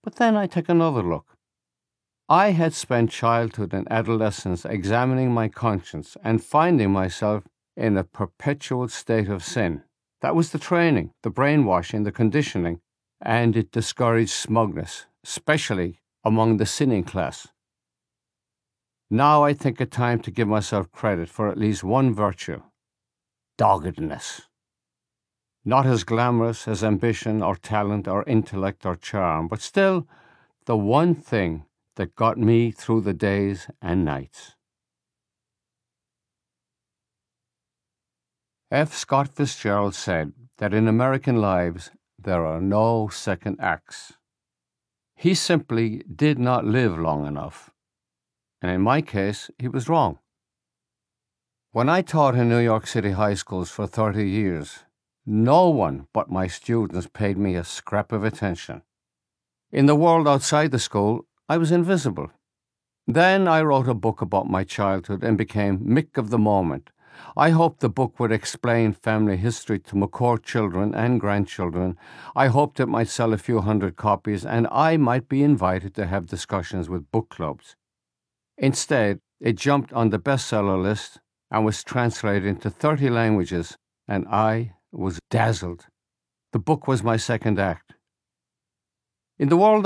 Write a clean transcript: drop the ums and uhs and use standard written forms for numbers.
But then I take another look. I had spent childhood and adolescence examining my conscience and finding myself in a perpetual state of sin. That was the training, the brainwashing, the conditioning, and it discouraged smugness, especially among the sinning class. Now I think it time to give myself credit for at least one virtue: doggedness. Not as glamorous as ambition or talent or intellect or charm, but still the one thing that got me through the days and nights. F. Scott Fitzgerald said that in American lives there are no second acts. He simply did not live long enough. And in my case, he was wrong. When I taught in New York City high schools for 30 years, no one but my students paid me a scrap of attention. In the world outside the school, I was invisible. Then I wrote a book about my childhood and became Mick of the Moment. I hoped the book would explain family history to McCourt children and grandchildren. I hoped it might sell a few hundred copies and I might be invited to have discussions with book clubs. Instead, it jumped on the bestseller list and was translated into 30 languages, and I was dazzled. The book was my second act. In the world